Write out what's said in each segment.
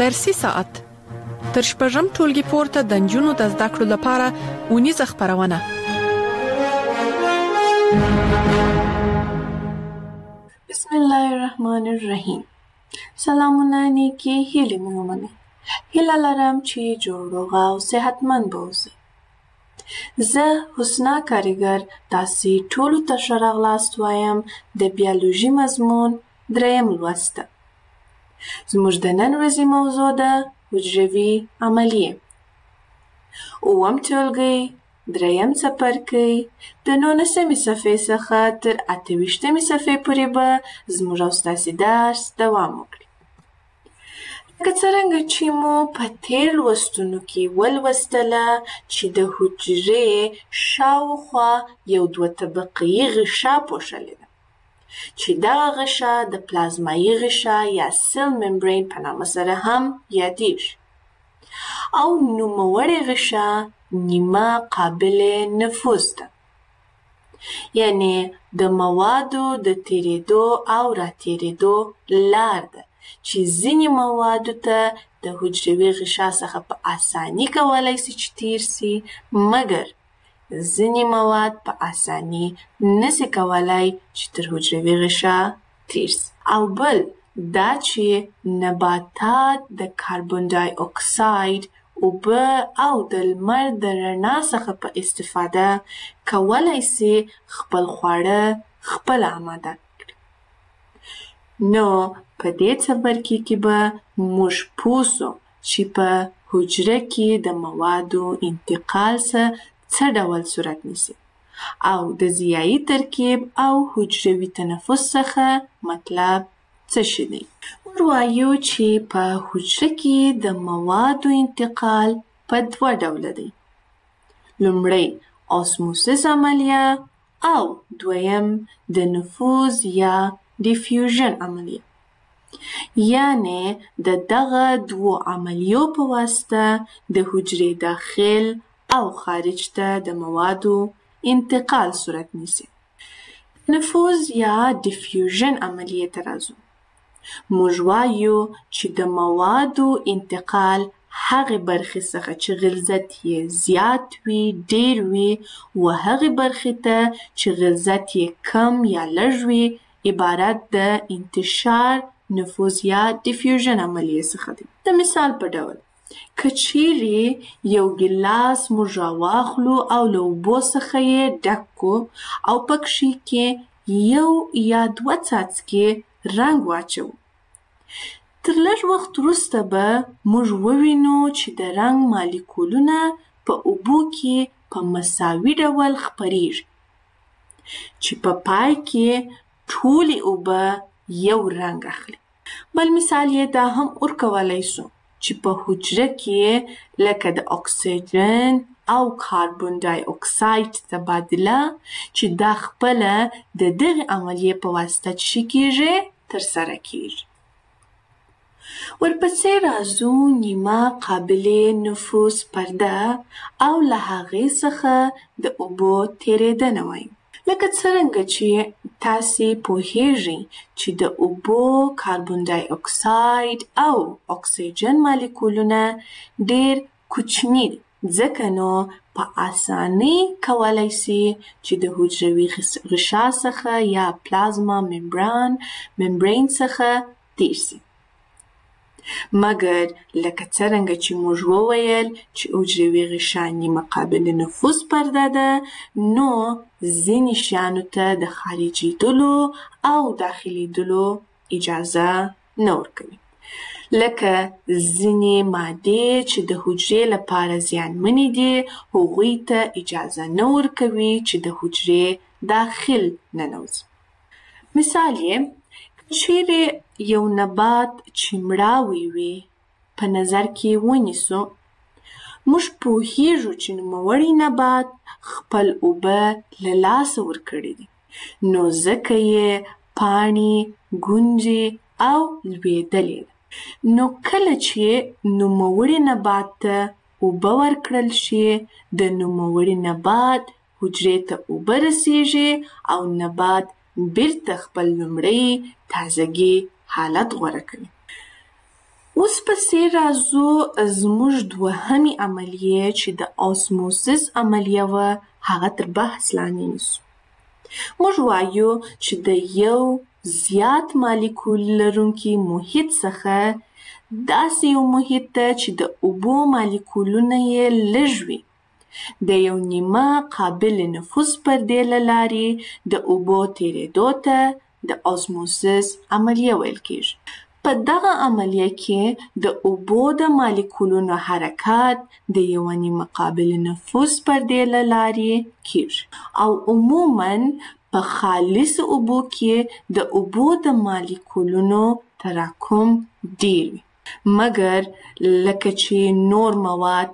درسي ساعت تر شپږم ټولګي پورته د نجونو د زده کړو لپاره اونیزه خپرونه. بسم الله الرحمن الرحیم. سلامونه نیکی هیلې مې ومنئ. هیله لرم چې جوړ روغ او صحتمند به اوسئ. زه حسنا کاریګر تاسې ټولو ته ښه راغلاست وایم د بیولوژي مضمون 3 لوست ته. زموږ د نن ورځې موضوع ده حجروي عملیې. 9 ټولګی 3 څپرکی د 19مې صفحې څخه تر 28مې صفحې پورې به زموږ او ستاسې درس دوام وکړي. لکه څرنګه چې مو په تېر لوستونو کې ولوستله چې د حجرې شاوخوا یو 2 طبقه‌یي غشا پوښلې ده چې دغه غشا د پلازمایي غشا یا سیل ممبرین په نامه سره هم یادیږي او نوموړې غشا نیمه قابل نفوذ ده، یعنی د موادو د تیرېدو او راتېرېدو لار ده چې ځینې موادو ته د حجروي غشا څخه په اساني کولی سي چې تیر سي، مګر ځینې مواد په اساني نسي کولی چې تر حجروي غشا تیر سي. او بل دا چې نباتات د کاربن ډای اکساید، اوبه او د لمر د رڼا څخه په استفاده کولی سي خپل خواړه خپله آماده کړي. نو په دې څپرکي کې به موږ پوه سو چې په حجره کې د موادو انتقال څه ډول صورت نیسي او د ضیایي ترکیب او حجروي تنفس څخه مطلب څه شی دی. وایو چې په حجره کې د موادو انتقال په 2 ډوله دی. لومړی اسموسیس عملیه او دویم د نفوذ یا ډیفیوژن عملیه، یعنی د دغه 2 عملیو په واسطه د حجرې داخل او خارج ته د موادو انتقال صورت نیسي. نفوذ یا ډیفیوژن عملیې ته راځو. موږ وایو چې د موادو انتقال هغې برخې څخه چې غلظت یې زیات وي، ډیر وي، و هغې برخې ته چې غلظت یې کم یا لږ وي عبارت د انتشار، نفوذ یا ډیفیوژن عملیې څخه دی. د مثال په ډول که چیرې یو ګیلاس موږ راواخلو او له اوبو څخه یې ډک کړو او پکښې کې 1 یا 2 څاڅکي رنګ واچوو، تر لږ وخت وروسته به موږ ووینو چې د رنګ مالیکولونه په اوبو کې په مساوي ډول خپریږي چې په پای کې ټولې اوبه یو رنګ اخلي. بل مثال یې دا هم ورکولی سو چې په حجره کې لکه د اکسیجن او کاربن ډای اکساید تبادله چې دا خپله د دغې عملیې په واسطه چې کیږي ترسره کیږي. ورپسې راځو نیمه قابل نفوذ پرده او له هغې څخه د اوبو تیرېدنه وایو. لکه څرنګه چې تاسې پوهیږئ چې د اوبو کاربن ډای اکساید او اکسیجن مالیکولونه ډیر کوچني دي، ځکه نو په اسانۍ کولی سي چې د حجروي غشا څخه یا پلازما ممبرین څخه تیر سي. مګر لکه څرنګه چې موږ وویل چې حجروي غشا نیمه قابل نفوذ پرده ده، نو ځینې شیانو ته د خارجېدلو او داخلېدلو اجازه نه ورکوي، لکه ځینې مادې چې د حجرې لپاره زیانمنې دي هغوی ته اجازه نه ورکوي چې د حجرې داخل ننوځي. مثال یې چیرې یو نبات چې مړاوی وي په نظر کې ونیسو، موږ پوهیږو چې نوموړی نبات خپل اوبه له لاسه ورکړي دي، نو ځکه یې پاڼې، ګونجې او لوېدلې ده. نو کله چې نوموړي نبات ته اوبه ورکړل شي، د نوموړي نبات حجرې ته اوبه رسیږي او نبات بیرته خپل لومړی تازګي حالت غوره کوي. اوس پسې راځو زموږ دوهمې عملیې چې د اوسموسیس عملیه وه هغه تر بحث لاندې نیسو. موږ وایو چې د یو زیات مالیکول لرونکي محیط څخه داسې یو محیط ته چې د اوبو مالیکولونه یې لږ وي د یو نیمه قابل نفوذ پردې له لارې د اوبو تېرېدو ته د اوسموسیس عملیه ویل کېږي. په دغه عملیه کې د اوبو د مالیکولونو حرکت د یوه نیمه قابل نفوذ پردې له لارې کېږي او عموماً په خالصو اوبو کې د اوبو د مالیکولونو تراکم ډېر وي. مګر لکه چې نور مواد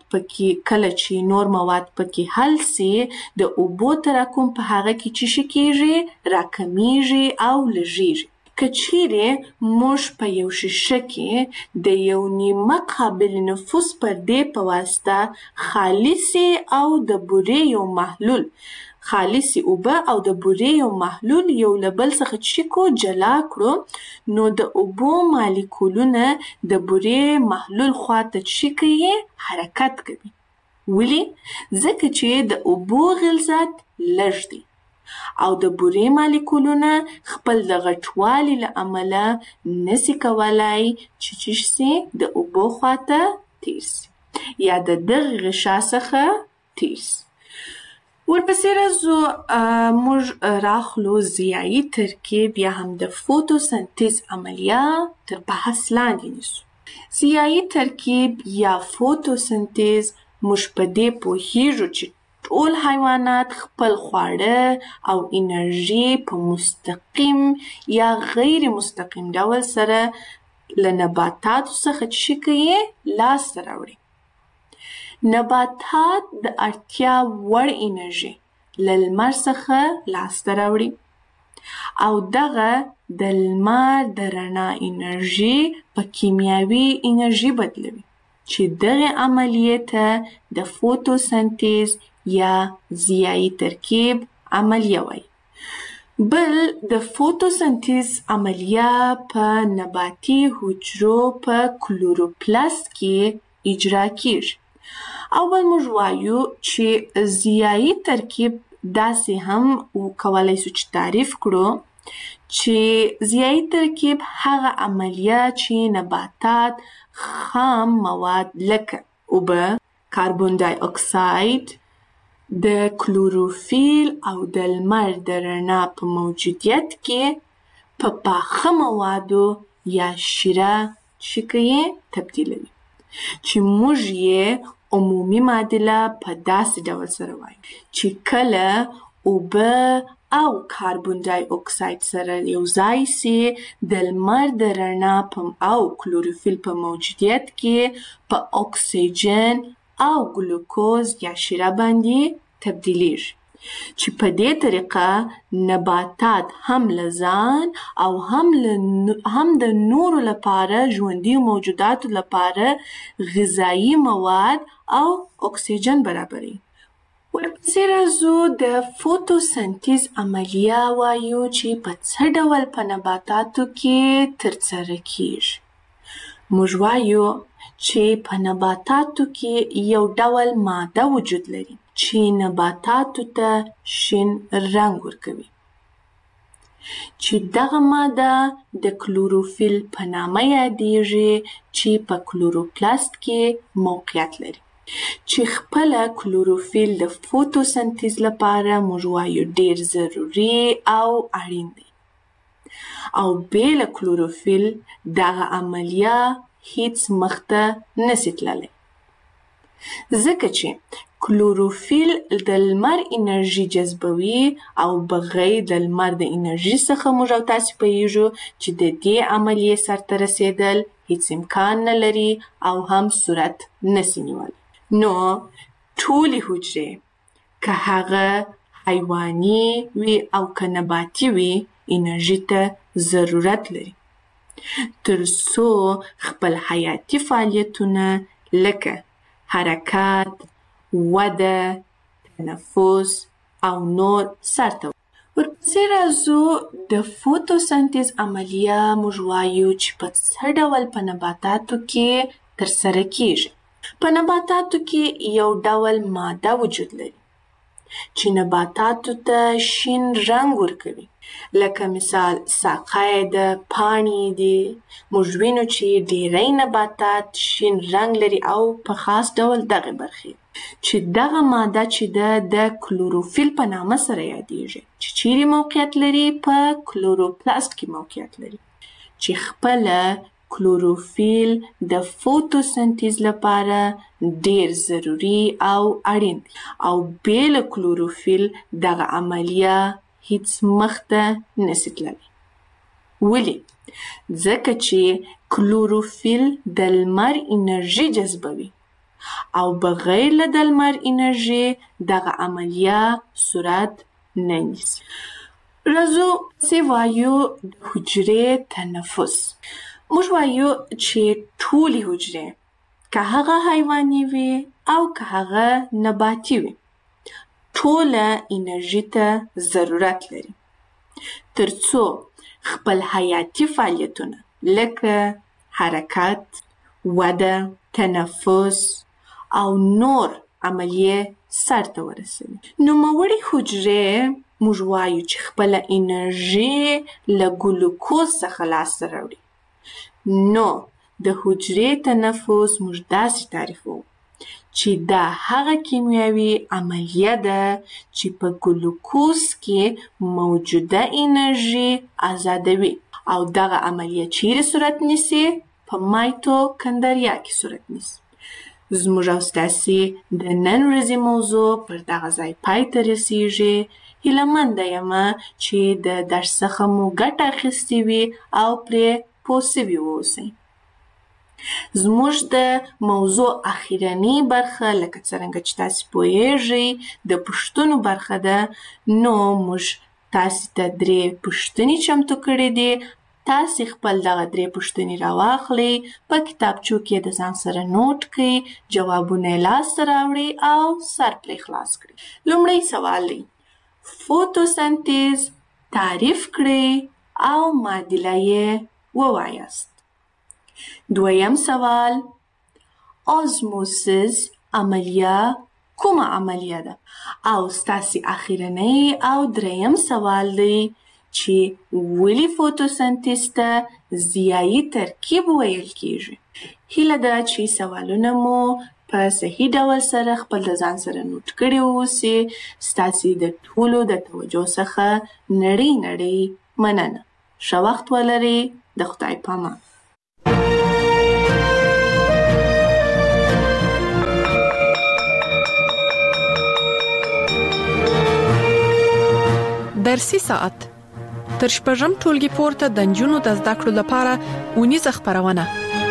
پکې حل سي د اوبو تراکم په هغه کې څه کېږي؟ راکمیږي او لږیږي. که چیرې موږ په یو شیشه کې د یو نیمه قابل نفوذ پردې په واسطه خالصې او د بورې یو محلول خالصې اوبه او د بورې یو محلول یو له بل څخه جلا کړو نو د اوبو مالیکولونه د بورې محلول خواته حرکت کوي. ولې؟ ځکه چې د اوبو غلظت لږ دی او د بورې مالیکولونه خپل د غټوالي له امله نسي کولای چې د اوبو خواته تیر سي یا د دغه غشا څخه تیر سي. ورپسې راځو موږ راخلو ضیایي ترکیب یا هم د فوتوسنتیز عملیه تر بحث لاندې نیسو. ضیایي ترکیب یا فوتوسنتیز موږ په دې پوهیږو چې ټول حیوانات خپل خواړه او انرژي په مستقیم یا غیر مستقیم ډول سره له نباتاتو څخه لاسته راوړي. نباتات د اړتیا وړ انرژي له لمر څخه لاسته راوړي او دغه د لمر د رڼا انرژي په کیمیاوي انرژي بدلوي چې دغه عملیې ته د فوتوسنتیز یا ضیایي ترکیب عملیه وایي. بل د فوتوسنتیز عملیه په نباتي حجرو په کلوروپلاست کې اجرا کیږي. اول موږ وایو چې ضیایي ترکیب داسې هم کولی شو چې تعریف کړو چې ضیایي ترکیب هغه عملیه چې نباتات خام مواد لکه اوبه، کاربن دای اکساید، د کلوروفیل او د لمر د رڼا په موجودیت کې په پاخه موادو یا شیره تبدیلوي چې موږ یې عمومي معادله په داسې ډول سره وایو چې کله اوبه او کاربن دای اکساید سره یو ځای سي د لمر د رڼا او کلوروفیل په موجودیت کې په اکسیجن او ګلوکوز یا شیره باندې تبدیلیږي چې په دې طریقه نباتات هم له ځان او هم د نورو لپاره ژوندي موجوداتو لپاره غذایي مواد او اکسیجن برابروي. ورپسې راځو د فوتوسنتیز عملیه وایو چې په څه ډول په نباتاتو کې ترسره کیږي. موږ وایو چې په نباتاتو کې یو ډول ماده وجود لري چې نباتاتو ته شین رنګ ورکوي چې دغه ماده د کلوروفیل په نامه یادیږي چې په کلوروپلاست کې موقعیت لري چې خپله کلوروفیل د فوتوسنتیز لپاره موږ وایو ډیر ضروري او اړین دی او بې له کلوروفیل دغه عملیه هیڅ مخته نسي تللی ځکه چې کلوروفیل د لمر انرژي جذبوي او بغیر د لمر د انرژي څخه موږ او تاسې پوهیږو چې د دې عملیې سرته رسیدل هیڅ امکان نه لري او هم صورت نسي نیولی. نو ټولې حجرې که هغه حیواني وي او که نباتي وي انرژي ته ضرورت لري تر څو خپل حیاتي فعالیتونه لکه حرکت، وده، تنفس او نور سرته زه راځو د فوتوسنتیز عملیه موږ وایو چې په څه ډول په نباتاتو کې ترسره کیږي. په نباتاتو کې یو ډول ماده وجود لري چې نباتاتو ته شین رنګ ورکوي. لکه مثال ساقه د پاڼې دي. موږ وینو چې ډیری نباتات شین رنګ لري او په خاص ډول دغه برخې چې دغه ماده چې د کلوروفیل په نامه سره یادیږي چې چیرې موقعیت لري په کلوروپلاست کې موقعیت لري چې خپله کلوروفیل د فوتوسنتیز لپاره ډیر ضروري او اړین دی او بې له کلوروفیل دغه عملیه هیڅ مخته نشي تللی. ولې؟ ځکه چې کلوروفیل د لمر انرژي جذبوي او بغیر له د لمر انرژي دغه عملیه صورت نه نیسي. راځو چې وایو د حجرې تنفس. موږ وایو چې ټولې حجرې که هغه حیواني وي او که هغه نباتي وي ټوله انرژي ته ضرورت لري ترڅو خپل حیاتي فعالیتونه لکه حرکت، وده، تنفس او نور عملیې سرته ورسوي. نوموړې حجرې موږ وایو چې خپله انرژي له ګلوکوز څخه لاسته راوړي. نو د حجرې تنفس موږ داسې تعریفوو چې دا هغه کیمیاوي عملیه ده چې په ګلوکوز کې موجوده انرژي آزادوي او دغه عملیه چیرې صورت نیسي؟ په مایتوکندریا کې صورت نیسي. زموږ او ستاسې د نن ورځې موضوع پر دغه ځای پای ته رسیږي. هیله یمه چې د درس څخه مو ګټه اخیستې وي او پرې پوه سوي واوسئ. زموږ د موضوع اخیرنۍ برخه لکه څرنګه چې تاسې پوهیږئ د پوښتنو برخه ده. نو موږ تاسې ته 3 پوښتنې چمتو کړې دي. تاسې خپل دغه 3 پوښتنې راواخلئ، په کتابچو کې د ځان سره نوټ کړئ، جوابونه یې لاسته راوړئ او سر پرې خلاص کړئ. لومړی سوال دی فوتوسنتیز تعریف کړئ او معادله یې ووایاست. دویم سوال آزموسیس عملیه کومه عملیه ده؟ او ستاسې اخیرنۍ او دریم سوال دی چې ولې فوتوسنتیز ته ضیایي ترکیب ویل کیږي. هیله ده چې سوالونه مو په صحیح ډول سره خپل د ځان سره نوٹ کړي واوسي. ستاسې د ټولو د توجه څخه نړۍ مننه. ښه وخت ولرئ. د خدای پامان. درسي ساعت تر شپږم ټولګي پورته د نجونو د زده کړو لپاره اونیزه خپرونه.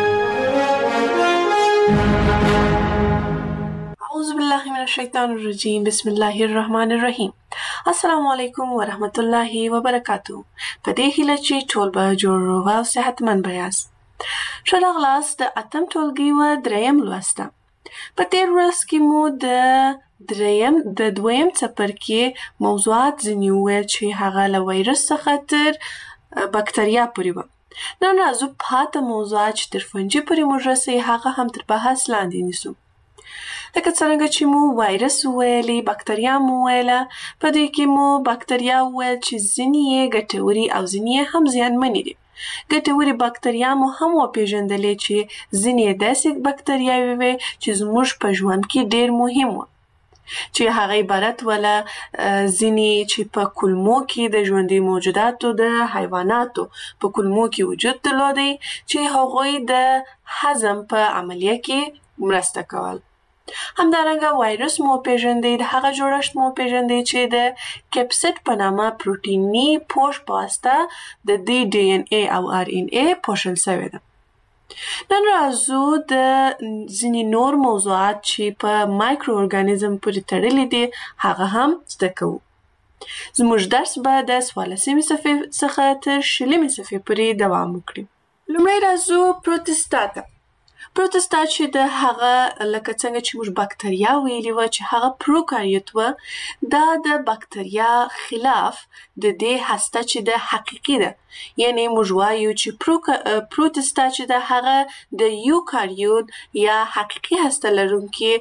اعوذ بالله من الشیطان الرجیم. بسم الله الرحمن الرحیم. السلام علیکم ورحمت الله وبرکاتہ. په دې هیله چې ټول به جوړ روغ او صحتمند یاست. ښه راغلاست د 8م ټولګي و 3م لوسته. په تیر ورځ کې مو د دویم څپرکي موضوعات ځینې وویل چې هغه له وایرس څخه تر بکتریا پورې وه. نن راځو پاته موضوعات چې تر فنجي پورې موږ رسوي هغه هم تر بحث لاندې نیسو. لکه څرنګه چې مو وایرس وویلې، بکتریا مو وویله. په دې کې مو بکتریا وویل چې ځینې یې ګټورې او ځینې یې هم زیانمنې دي. ګټورې بکتریا مو هم وپېژندلې چې ځینې یې داسې بکتریاوې وې چې زموږ په ژوند کې ډېر مهم وه چې هغه عبارت وله ځینې چې په کولمو کې د ژوندي موجوداتو د حیواناتو په کولمو کې وجود درلودی چې هغوی د هضم په عملیه کې مرسته کول. همدارنګه وایرس مو پیژندئ، د هغه جوړښت مو پیژندئ چې د کیپسیډ په نامه پروټیني پوښ په واسطه د دې ډي ان اے او ار ان اے پوښل شوې ده. نن راځو د ځینې نور موضوعات چې په مایکرو ارګانیزم پورې تړلي دي هغه هم زده کوو. زموږ درس به د 14مې صفحې څخه تر 20مې صفحې پورې دوام وکړي. لومړی راځو پروتستاتا. پروتستا چې د هغه لکه څنګه چې موږ بکتریا ویلي وه چې هغه پروکاریوت وه، دا د بکتریا خلاف د دې هسته چې د حقیقي ده. یعنی موږ وایو چې پروتستا چې د هغه د یوکاریوت یا حقیقي هسته لرونکي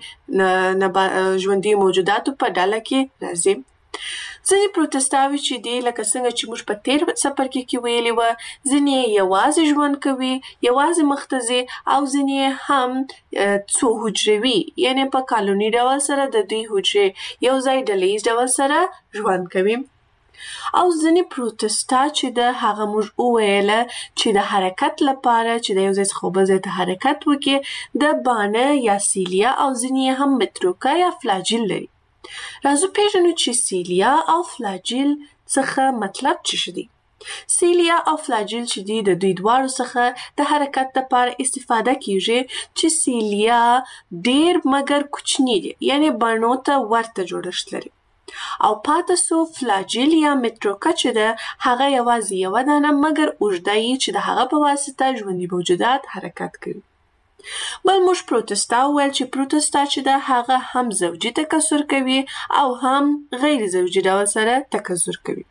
ژوندي موجوداتو په ډله کې راځي. ځینې پروتستاوي چې دي لکه څنګه چې موږ په تیر څپرکي کې ویلي وه، ځینې یوازې ژوند کوي، یوازې مخ ته ځي، او ځینې هم څو حجروي، یعنی په کالوني ډول سره د دوی حجرې یو ځای ډلیز ډول سره ژوند کوي. او ځینې پروتستا چې د هغه موږ وویله چې د حرکت لپاره چې د یو ځای څخه بل ځای ته حرکت وکړي د بانه یا سیلیا او ځینې هم متروکه یا فلاجیل لري. راځو پیژنو چې سیلیا او فلاجیل څخه مطلب څه دي. سیلیا او فلاجیل چې دي د دوی دواړو څخه د حرکت لپاره استفاده کیږي چې سیلیا ډیر مګر کوچنی دي، یعنی بڼو ته ورته جوړښت لري، او پاتې سو فلاجیل یا متروکه چې ده هغه یوازې یوه دانه مګر اوږده یي چې د هغه په واسطه ژوندي موجودات حرکت کوي. بل موږ پروتستا وویل چې پروتستا چې ده هغه هم زوجي تکثر کوي او هم غیر زوجي ډول سره تکثر کوي.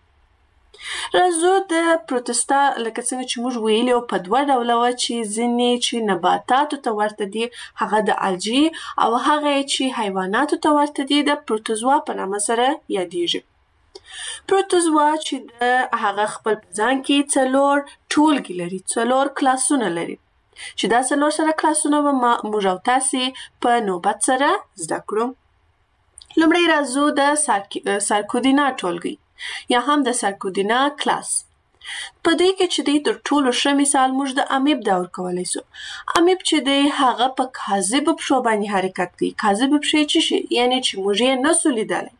راځو د پروتستا لکه څنګه چې موږ ویلي په دوه ډوله وه چې ځینې چې نباتاتو ته ورته دي هغه د الجی او هغه چې حیواناتو ته ورته دي د پروتوزوا په نامه سره یادیږي. پروتوزوا چې د هغه خپل په ځان کې 4 ټولګي لري، 4 کلاسونه لري، چې دا 4 سره کلاسونه به موږ او تاسې په نوبت سره زده کړو. لومړی راځو د سارکودینا ټولګي یا هم د سارکودینا کلاس. په دې کې چې دی تر ټولو ښه مثال موږ د امیب دا ورکولی سو. امیب چې دی هغه په کاذبو پښو باندې حرکت کوي. کاذبې پښې څه شي؟ یعنی چې موږ یې نسو لیدلی،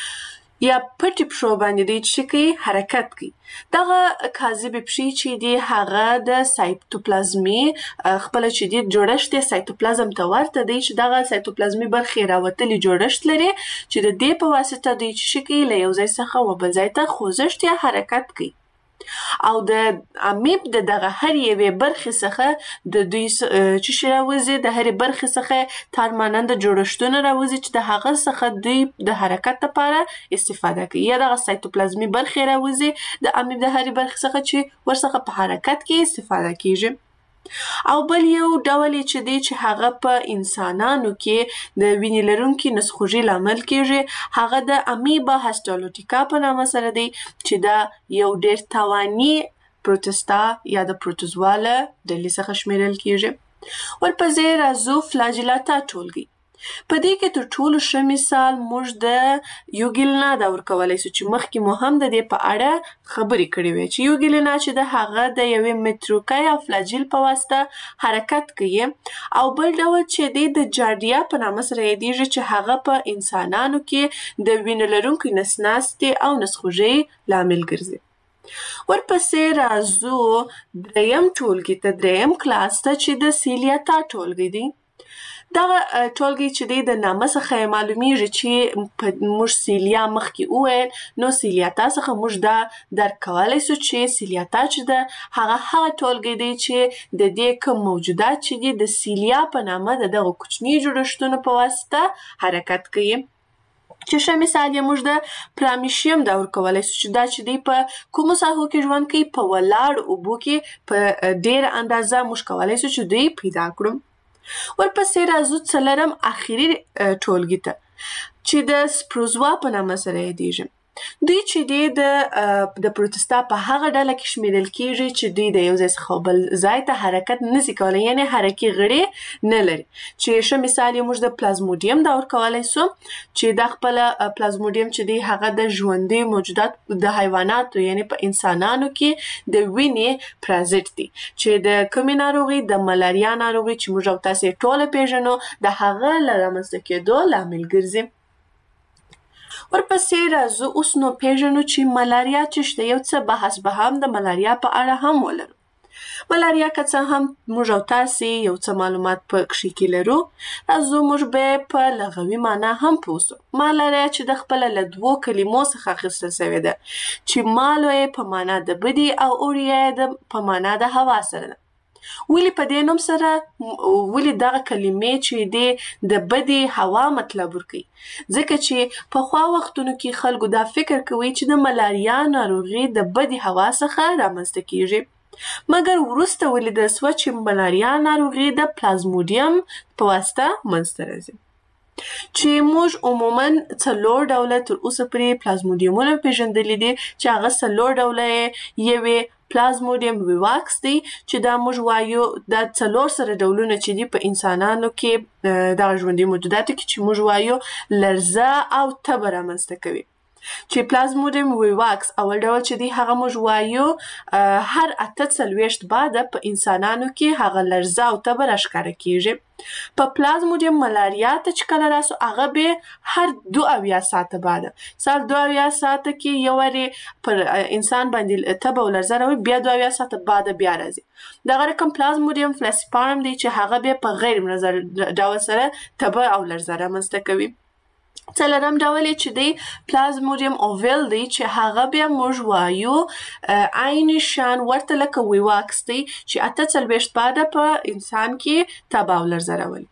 یا پټې پښو باندې دی چې کوي حرکت کوي. دغه کاذبې پښې چې دی هغه د سایتوپلازمي خپله چې دی جوړښت یې سایتوپلازم ته ورته دی چې دغه سایتوپلازمي برخې راوتلي جوړښت لري چې د دې په واسطه دوی چې کوي له یو ځای څخه و بل ځای ته خوځښت یا حرکت کوي. او د امیب د دغه هر یوې برخې څخه د دوی چې شي راوځي، د هرې برخې څخه تارماننده جوړښتونه راوځي چې د هغه څخه دوی د حرکت لپاره استفاده کوي، یا دغه سایتوپلازمي برخې راوځي د امیب د هرې برخې څخه چې ورڅخه په حرکت کې استفاده کیږي. او بل یو ډول چې دی چې هغه په انسانانو کې د وینې لرونکي نسخوږي لامل کیږي، هغه د امیبا هسټالوټیکا په نامه سره دی چې دا یو ډیر تاواني پروتستا یا د پروتوزوا له ډلې څخه شمیرل کیږي. ورپسې راځو فلاجیلاتا ټولګي. په دې کې تر ټولو ښه مثال موږ د یوګیلنا دا ورکولی سو چې مخکې مو هم د دې په اړه خبرې کړې وې چې یوګیلنا چې د هغه د یوې متروکه یا فلاجیل په واسطه حرکت کوي. او بل ډول چې دی د جاردیا په نامه سره یادیږي چې هغه په انسانانو کې د وینې لرونکي نسناستې او نسخوږۍ لامل ګرځي. ورپسې راځو دریم ټولګي ته، دریم کلاس ته چې د سیلیاتا ټولګي دی. دغه ټولګي چې دی د نامه څخه معلومیږي چې موږ سیلیا مخکې وویل، نو سیلیاتا څخه موږ دا درک کولی سو چې سیلیاتا چې ده هغه ټولګي دی چې د دې کوم موجودات چې دي د سیلیا په نامه د دغه کوچني جوړښتونو په واسطه حرکت کوي. چې ښه مثال یې موږ د پرامیشیم دا ورکولی سو چې دا چې دی په کومو ساحو کې ژوند کوي، په ولاړو اوبو کې په ډېره اندازه موږ کولی سو چې دوی پیدا کړو. ورپسې راځو څلورم اخري ټولګي ته چې د سپروزوا په نامه سره یادیږي. دوی چې دی د پروتستا په هغه ډله کې شمیرل کیږي چې دوی د یو ځای څخه بل ځای ته حرکت نسي کولی، یعنی حرکي غړي نه لري. چې ښه مثال یې موږ د پلازمودیم دا ورکولی سو چې دا خپله پلازمودیم چې دی هغه د ژوندي موجودات د حیواناتو یعنی په انسانانو کې د وینې پرازیت دی چې د کومې ناروغي، د ملاریا ناروغي چې موږ او تاسې ټوله پیژنو د هغه له رامنځته کېدو لامل ګرځي. ورپسې راځو اوس نو پیژنو چې ملاریا څه شته. یو څه بحث به هم د ملاریا په اړه هم ولرو. ملاریا که څه هم موږ او تاسې یو څه معلومات په کښې کې لرو، راځو موږ به په لغوي معنا هم پوه سو. ملاریا چې د خپله له 2 کلمو څخه اخیستل سوې ده چې مالو یې په معنا د بدي او اوریا یې په معنا د هوا سره ده. ولې په دې نوم سره ولې دغه کلمې چې دی د بدې هوا مطلب ورکوي؟ ځکه چې پخوا وختونو کې خلکو دا فکر کوي چې د ملاریا ناروغي د بدې هوا څخه رامنځته کیږي، مګر وروسته ولیدل سوه چې ملاریا ناروغي د پلازموډیم په واسطه منځته راځي، چې موږ عموماً 4 ډوله تر اوسه پورې پلازموډیمونه پیژندلي دي، چې هغه 4 ډوله یې پلازموډیم ویواکس دی، چې دا موږ وایو دا 4 سره ډولونه چې دي په انسانانو کې دغه ژوندي موجوداتو کې چې موږ وایو لرزه او تبه رامنځته کوي. چې پلازموډیم ویواکس اول ډول چې دی هغه موږ وایو هر 48 بعده په انسانانو کې هغه لرزه او تبه راښکاره کیږي. په پلازموډیم ملاریا ته چې کله راسو هغه به هر 72 ساعته بعده، مثال 72 ساعته کې یو وارې پر انسان باندې تبه او لرزه راوي، بیا 72 ساعته بعده بیا راځي. دغه رقم پلازموډیم فلاسیپارم دی چې هغه به په غیر منظر ډول سره تبه او لرزه رامنځته کوي. 4 ډول چې دی پلازموډیم اوویل دی چې هغه بیا موږ وایو عین شان ورته لکه ویواکس دی چې 48 بعده په انسان کې تبه او لرزه راولي.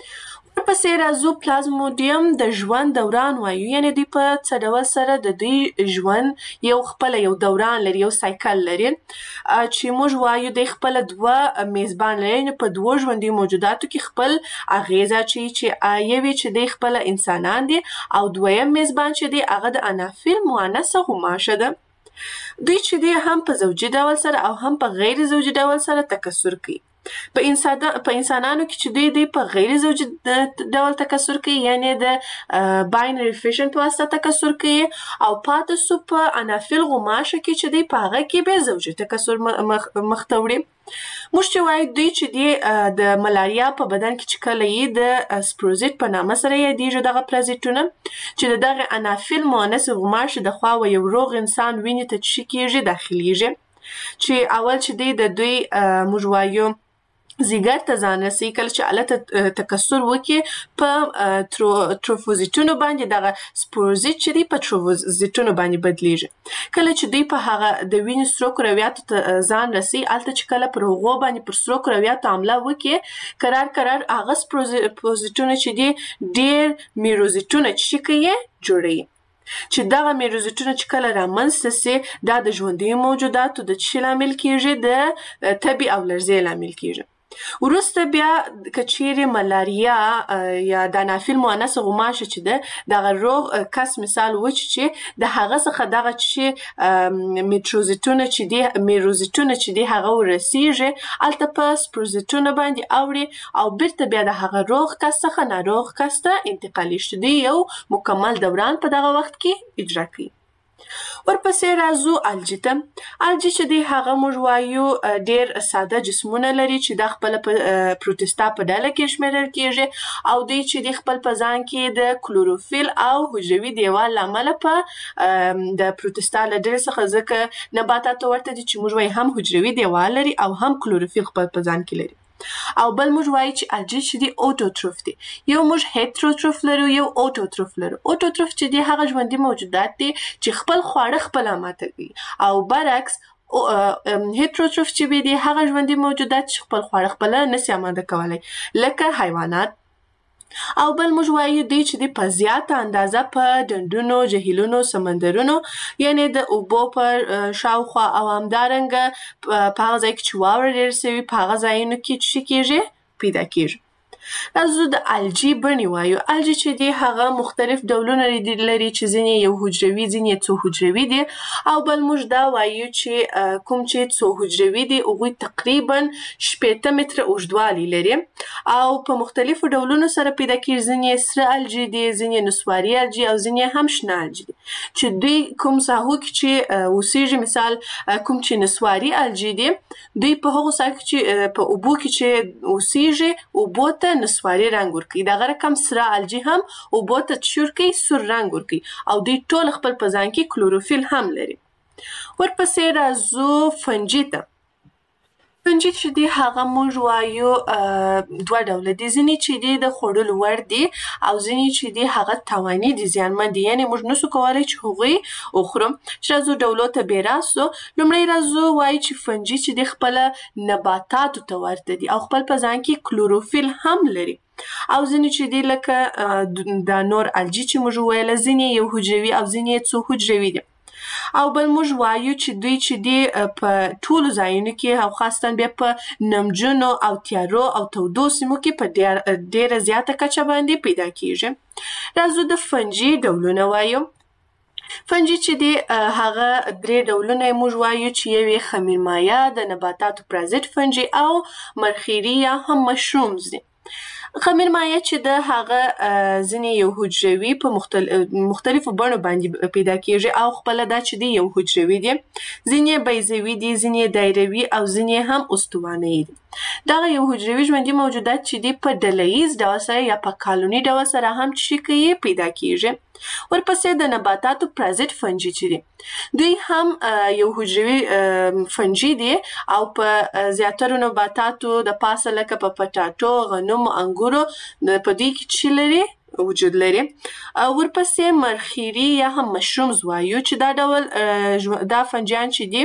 ورپسې راځو پلازموډیم د ژوند دوران وایو، یعنی دوی په څه ډول سره د دوی ژوند یو خپله یو دوران لري، یو سایکل لري، چې موږ وایو دوی خپله 2 میزبان لري، یعنې په 2 ژوندي موجوداتو کې خپل اغیز اچوي، چې یوې چې دوی خپله انسانان دي او دویم میزبان چې دی هغه د انافیل مؤنثه غوماشه ده. دوی چې دی هم په زوجي ډول سره او هم په غیر زوجي ډول سره تکثر کوي. په انسانانو کې چې دوی په غیر زوجي ډول تکثر کوي، یعنی د باینري فیشن په واسطه تکثر کوي، او پاتې سو په انافیل غوماشه کې چې دوی په هغه کې به زوجي تکثر مخته وړي. موږ چې وایو دوی چې دی د ملاریا په بدن کې چې کله یې د سپروزیت په نامه سره یادیږي دغه پرازیتونه، چې د دغه انافیل مؤنث غوماشې د خوا و یو روغ انسان وینې ته چې کیږي داخلیږي، چې اول چې دی د دوی موږ وایو زیګر ته ځان رسي، کله چې هلته تکثر وکړي په تروفوزیتونو باندې دغه سپوروزیت چې دی په تروفوزیتونو باندې بدلیږي. کله چې دوی په هغه د وینې سرو کرویاتو ته ځان رسي، هلته چې کله پر هغو باندې پر سرو کرویاتو حمله وکړي، قرار هغه سپوروزیتونه چې دی ډېر میروزیتونه چې کوي جوړوي، چې دغه میروزیتونه چې کله رامنځته سي دا د ژوندیو موجوداتو د څه لامل کیږي؟ د تبې او لرزې لامل کیږي. وروسته بیا که چیرې ملاریا یا د انافیل مؤنثه غوماشه چې ده دغه روغ کس مثال وچ چې د هغه څخه دغه چې میروزیتونه چې دی هغه ورسیږي، هلته په سپروزیتونه باندې اوړي او بیرته بیا د هغه روغ کس څخه ناروغ کس ته انتقالیږي، چې دوی یو مکمل دوران په دغه وخت کې اجرا کوي. ورپسې راځو الجی ته. الجی چې دی هغه موږ وایو ډېر ساده جسمونه لري چې دا خپله په پروتستا په ډله کې شمیرل کیږي، او دوی چې دی خپل په ځان کې د کلوروفیل او حجروي دیوال له امله په د پروتستا له ډلې څخه، ځکه نباتاتو ورته دي چې موږ وایو هم حجروي دیوال لري او هم کلوروفیل خپل په ځان کې لري. او بل موږ وایو چې الجی چې دی اوټوټروف دی. یو موږ هیتروټروف لرو، یو اوټوټروف لرو. اوټوټروف چې دی هغه ژوندي موجودات دي چې خپل خواړه خپله ماته کوي، او برعکس هیتروټروف چې دی هغه ژوندي موجودات چې خپل خواړه خپله نسي اماده کولی، لکه حیوانات. او بل موږ وایو دی چې دی په زیاته اندازه په ډنډونو، جهیلونو، سمندرونو، یعنی د اوبو په شاوخوا او همدارنګه په هغه ځای کې چې واوره ډېره سوي په هغه ځایونو کې چې کیږي پیدا کیږي. راځو د الجی بڼې وایو. الجی چې دی هغه مختلف ډولونه لري، چې ځینې یو حجروي، ځینې څو حجروي دي، او بل موږ دا وایو چې کوم چې څو حجروي دي هغوی تقریبا 18 متره اوږدوالی لري او په مختلفو ډولونو سره پیدا کیږي. ځینې سره الجی دي، ځینې نسواري الجی او ځینې هم شنه الجی دي، چې دوی کوم ساحو کې چې اوسیږي، مثال کوم چې نسواري الجی دي دوی په هغو ساحو کې چې په اوبو کې چې اوسیږي اوبو ته نسواري رنګ ورکوي، دغه رقم سره الجی هم اوبو ته چور کوي، سور رنګ ورکوي، او دوی ټول خپل په ځان کې کلوروفیل هم لري. ورپسې راځو فنجي ته. فنجي چې دی هغه موږ وایو دوه ډوله دي. ځینې چې دی د خوړلو وړ دي او ځینې چې دی هغه تاواني دي، زیانمن دي، یعنې موږ نسو کولی چې هغوی وخورو. چې راځو ډولو ته بې راستو. لومړی راځو وایي چې فنجي چې دی خپله نباتاتو ته ورته دي او خپل په ځان کې کلوروفیل هم لري. او ځینې چې دی لکه دا نور الجی چې موږ وویله، ځینې یو حجروي او ځینې څو حجروي دي. او بل موږ وایو چې دوی چې دی په ټولو ځایونو کې او خاصتاً بیا په نمجنو او تیارو او تودو سیمو کې په ډېره زیاته کچه باندې پیدا کیږي. راځو د فنجي ډولونه وایو. فنجي چې دی هغه 3 ډولونه یې موږ وایو چې یو یې خمیرمایه، د نباتاتو پرازیت فنجي او مرخیړي یا هم مشرومز دي. خمیرمایه چې د هغه ځینې یو حجروي په مختلفو بڼو باندې پیدا کیږي او خپله دا چې دی یو حجروي دي، ځینې بیضوي دي، ځینې دایروي او ځینې هم استوانه‌یي دي. دغه یو حجروي ژوندي موجودات چې دی په ډلهییز ډول سره یا په کالوني ډول سره هم چې کوي پیدا کیږي. ورپسې د نباتاتو پرازیت فنجي چې دي دوی هم یو حجروي فنجي دي او په زیاترو نباتاتو د پاسه لکه په پټاټو، غنمو، انګورو په دوی کې چې لري وجود لري. ورپسې مرخیړي یا هم مشرومز وایو چې دا ډول دا فنجیان چې دي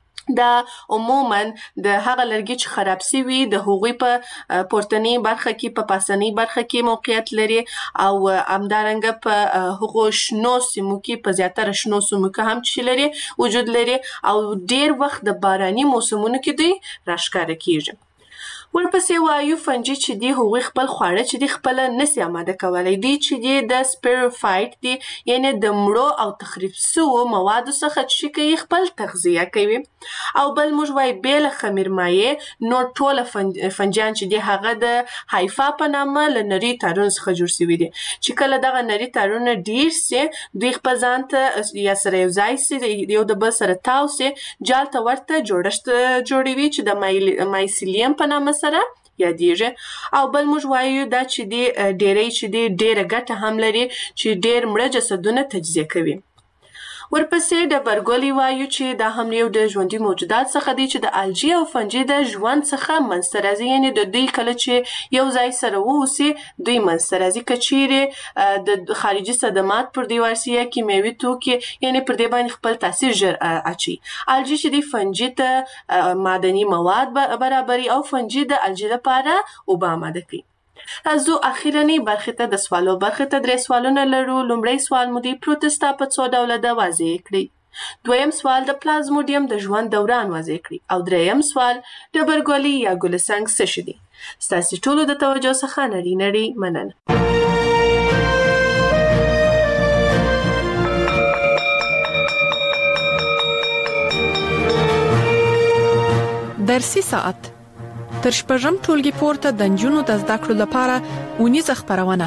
دا عموماً د هغه لرګي چې خراب سوي د هغوی په پورتنۍ برخه کې په پاسنۍ برخه کې موقعیت لري او همدارنګه په هغو شنو سیمو کې په زیاتره شنو سیمو کې هم چې لري وجود لري او ډېر وخت د باراني موسمونو کې دوی راښکاره کیږي. ورپسې وایو فنجي چې دی هغوی خپل خواړه چې دی خپله نسي آماده کولی. دوی چې دی د سپیروفایټ دي، یعنې د مړو او تخریب سوو موادو څخه چې کوي خپل تغذیه کوي. او بل موږ وایو بې له خمیرمایې نور ټوله فنجیان چې دی هغه د هایفا په نامه له نري تارونو څخه جوړ سوي دي چې کله دغه نري تارونه ډېر سي دوی خپل ځان ته یا سره یو ځای سي، یو د بل سره تاو سي، جال ته ورته جوړښت جوړوي چې د مایسیلیم په نامه سره یادیږي. او بل موږ وایو دا چې دی ډېری چې دی ډېره ګټه هم لري چې ډېر مړه جسدونه تجزیه کوي. ورپسې ډبرګولي وایو چې دا هم یو د ژوندي موجودات څخه دی چې د الجی او فنجي د ژوند څخه منځته راځي، یعنې د دوی کله چې یو ځای سره واوسي دوی منځته راځي. که چیرې د خارجي صدمات پر دې ورسي یا کیمیاوي توکي یعنې پر دې باندې خپل تاثیر ژر اچوي. الجی چې دی فنجي ته معدني مواد برابري او فنجي د الجی لپاره اوبه آماده کوي. راځو اخیرنۍ برخې ته د سوالو برخې ته 3 سوالونه لرو. لومړی سوال مو دی پروتستا په څو ډوله ده واضح کړئ. دویم سوال د پلازموډیم د ژوند دوران واضح کړئ. او دریم سوال ډبرګولي یا ګلسنګ څه شي دي. ستاسې ټولو د توجه څخه نړۍ مننه. درسي ساعت تر شپږم ټولګي پورته د نجونو د زده کړو لپاره اونیزه خپرونه.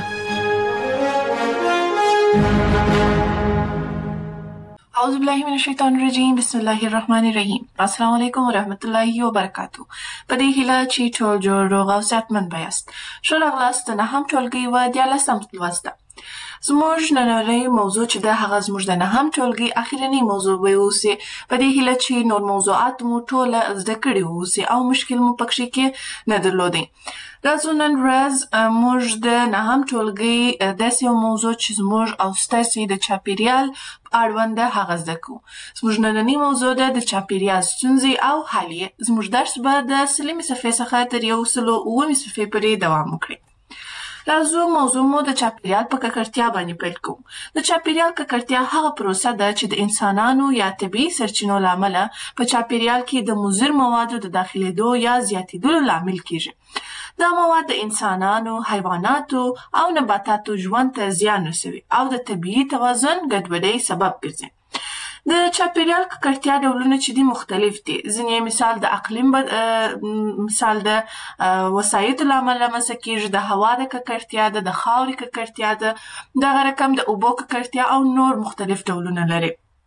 اعوذ بالله من الشیطان الرجیم، بسم الله الرحمن الرحیم. السلام علیکم ورحمت الله وبرکاتو. په دې هیله چې ټول جوړ روغ او صحتمند یاست. ښه راغلاست د 9م ټولګي و 14م لوست ته. زموږ نننۍ موضوع چې ده هغه زموږ د 9م ټولګي اخیرنۍ موضوع به اوسي. په دې هیله چې نور موضوعات مو ټوله زده کړي اوسي او مشکل مو پکې کې نه درلودی. راځو نن ورځ موږ د 9م ټولګي داسې یو موضوع چې زموږ او ستاسې د چاپیریال اړوند ده هغه زده کوو. زموږ نننۍ موضوع ده د چاپیریال ستونزې او حل یې. زموږ درس به د 100مې صفحې څخه تر 109مې صفحې پورې دوام وکړي. راځو موضوع مو د چاپیریال په ککړتیا باندې پیل کوو. د چاپیریال ککړتیا هغه پروسه ده چې د انسانانو یا طبیعي سرچینو له امله په چاپیریال کې د مضر موادو د داخلېدو یا زیاتېدلو لامل کیږي. دا مواد د انسانانو، حیواناتو او نباتاتو ژوند ته زیان رسوي او د طبیعي توازن ګډوډۍ سبب ګرځي. د چاپیریال ککړتیا ډولونه چې دي مختلف دي. ځینې مثال د اقلیم مثال د وسایطو له امله رامنځته کیږي، د هوا د ککړتیا ده، د خاورې ککړتیا ده، دغه رقم د اوبو ککړتیا او نور مختلف ډولونه لري.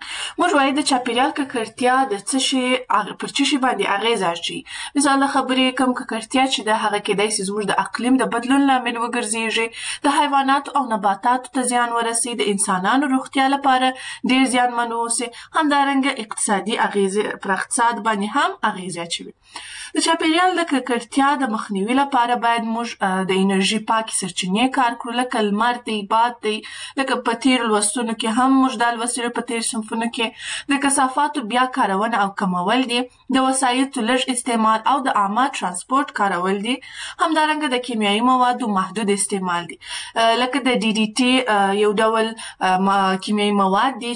موږ وایو د چاپیریال ککړتیا د څه شي پر څه شي باندې اغیزه اچوي. مثال د خبرې کوم ککړتیا چې د هغه کېدای شي زموږ د اقلیم د بدلون لامل وګرځېږي، د حیواناتو او نباتاتو ته زیان ورسي، د انسانانو روغتیا لپاره ډېر زیانمن واوسي، همدارنګه اقتصادي اغیزې پر اقتصاد باندې هم اغیزې اچوي. د چاپیریال د ککړتیا د مخنیوي لپاره باید موږ د انرژي پاکې سرچینې کار کړو، لکه لمر دی، باد دی، لکه په تېرو لوستونو کې هم موږ دا لوستي په تېر صنفونو کې د کثافاتو بیا کارونه او کمول دي، د وسایطو لږ استعمال او د عامه ترانسپورت کارول دي، همدارنګه د کیمیاوي موادو محدود استعمال دي، لکه د DDT یو ډول کیمیاوي مواد دي